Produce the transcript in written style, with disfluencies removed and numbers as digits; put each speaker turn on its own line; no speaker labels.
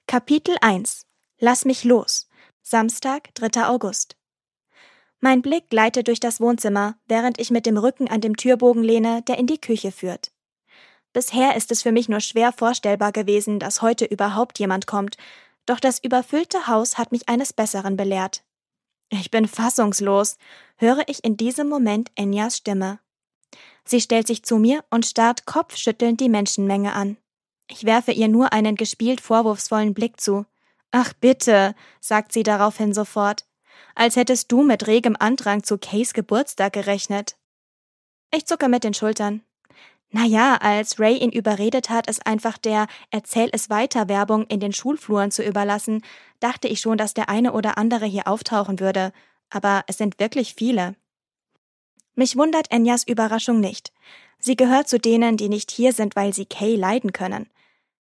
Kapitel 1 Lass mich los. Samstag, 3. August. Mein Blick gleitet durch das Wohnzimmer, während ich mit dem Rücken an dem Türbogen lehne, der in die Küche führt. Bisher ist es für mich nur schwer vorstellbar gewesen, dass heute überhaupt jemand kommt, doch das überfüllte Haus hat mich eines Besseren belehrt. Ich bin fassungslos, höre ich in diesem Moment Enyas Stimme. Sie stellt sich zu mir und starrt kopfschüttelnd die Menschenmenge an. Ich werfe ihr nur einen gespielt vorwurfsvollen Blick zu. »Ach bitte«, sagt sie daraufhin sofort, »als hättest du mit regem Andrang zu Kays Geburtstag gerechnet.« Ich zucke mit den Schultern. Naja, als Ray ihn überredet hat, es einfach der Erzähl-es-weiter-Werbung in den Schulfluren zu überlassen, dachte ich schon, dass der eine oder andere hier auftauchen würde. Aber es sind wirklich viele. Mich wundert Enyas Überraschung nicht. Sie gehört zu denen, die nicht hier sind, weil sie Kay leiden können.